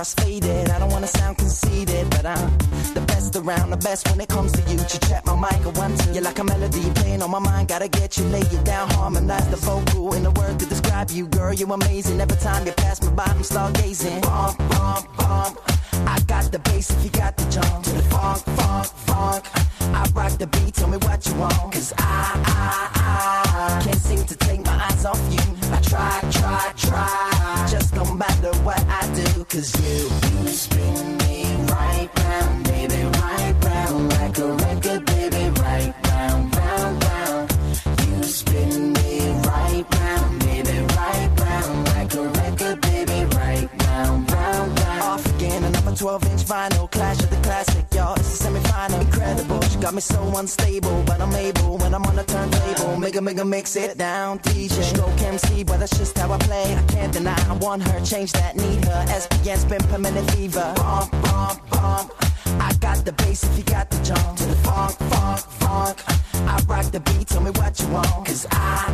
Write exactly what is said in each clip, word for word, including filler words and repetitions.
cross-faded. I don't wanna sound conceited, but I'm the best around, the best when it comes to you. You check my mic, I want to. You're like a melody playing on my mind. Gotta get you, lay it down, harmonize the vocal in the word to describe you, girl. You're amazing. Every time you pass me by, I'm stargazing. Bump, bump, bump. I got the bass if you got the jump. To the funk, funk, funk. I rock the beat, tell me what you want. Cause I, I, I can't seem to take my eyes off you. I try, try, try. Just no matter what I do. Cause you, you spin me right round, baby, right round. Like a record, baby, right round, round, round. You spin me right round, baby, right round. Like a record, baby, right round, round, round. Off again, another twelve inch vinyl. Clash of the classic, y'all, it's a semi-final. Incredible, she got me so unstable, but I'm able when I'm on a turntable. Mega, mega, mix it down, D J. Stroke M C, but that's just how I play. I can't deny, I want her, change that, need her. S P N, spin permanent fever. Bump, bump, bump. I got the bass if you got the jump. To the funk, funk, funk. I rock the beat, tell me what you want. Cause I,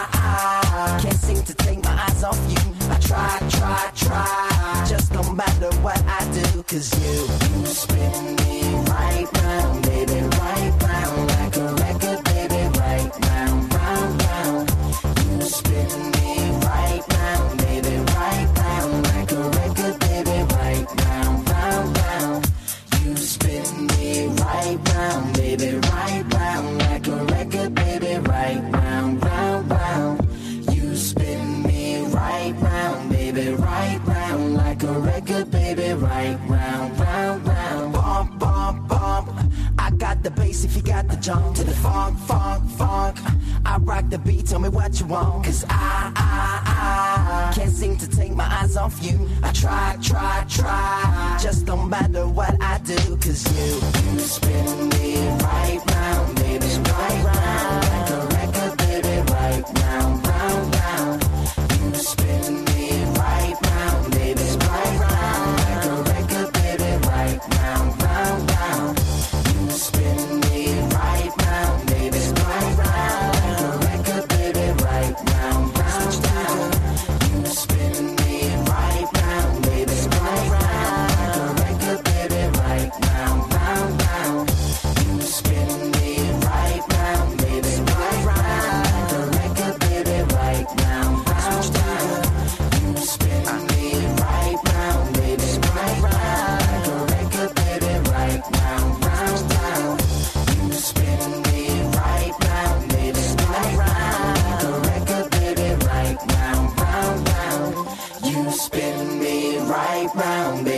I, I can't seem to take my eyes off you. I try, try, try. Just no matter what I do. Cause you, you spin me right round, baby, right round. Like a record, baby, right round, round, round. You spin me right round, baby, right round. Like a record, baby, right round, round, round. You spin me right round, baby, right round. Like a record, baby, right round, round, round. You spin me right round, baby, right round. Like a record, baby, right round, round, round. Bump, bump, bump. I got the bass if you got the jump. To the funk, funk, funk. I rock the beat, tell me what you want. Cause I, I, I can't seem to take my eyes off you. I try, try, try. Just no matter what I do. Cause you, you spin me right round, baby, right round. Like a record, baby, right round, round, round. You spin me right round, baby, right round. Like a record, baby, right round, round, round. You spin me right round, baby, right round. Like a record, baby, right round, round, round. You spin me right round, baby, right round. Like a record, baby, right round, round, round. You spin me right round, baby, right round. Like a record, baby, right round, round, round. You spin me right round, baby, right round. Like a record, baby, right round, round, round. You spin me right round, baby, right round. Like a record, baby, right round, round, round. You spin me right round, baby.